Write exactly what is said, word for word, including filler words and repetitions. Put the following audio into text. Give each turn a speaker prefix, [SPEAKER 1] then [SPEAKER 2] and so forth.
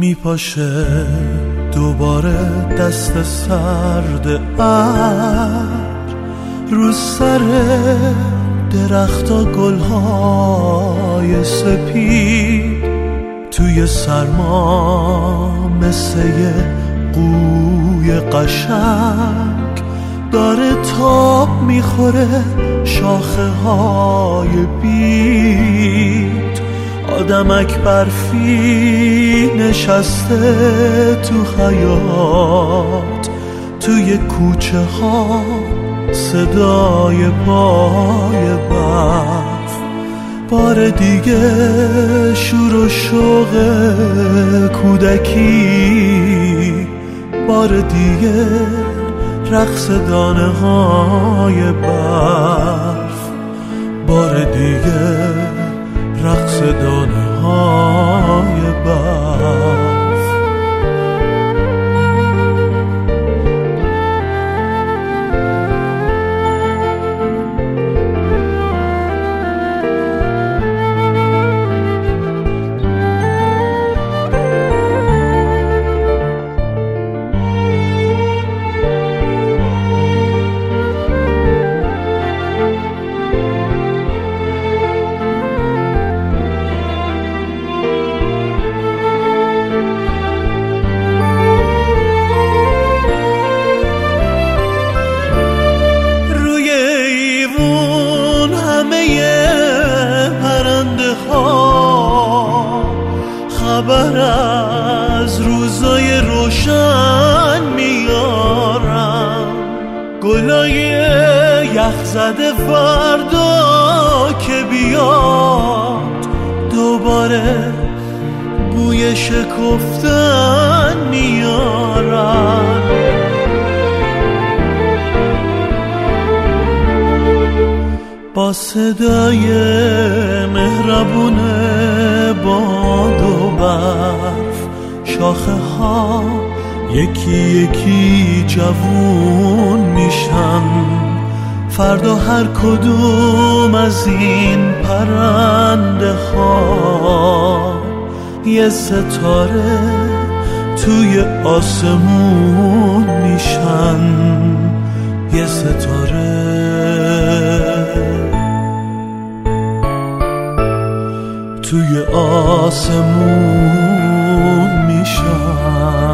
[SPEAKER 1] میپاشه دوباره دست سرد ابر رو سر درختا گلهای سپید، توی سرما مثل یه قوی قشنگ داره تاب میخوره شاخه های بید. آدمک برفی نشسته تو حیاط، توی کوچه ها صدای پای برف. بار دیگه شور و شوق کودکی، بار دیگه رقص دانه های برف، بار دیگه رقص دانه های برف. خبر از روزای روشن میارم، گلای یخ زده فردا که بیاد دوباره بوی شکفتن میارم. با صدای مهربون باد و برف، شاخه ها یکی یکی جوون میشن. فردا هر کدوم از این پرنده ها یه ستاره توی آسمون میشن، یه ستاره توی آسمون میشن.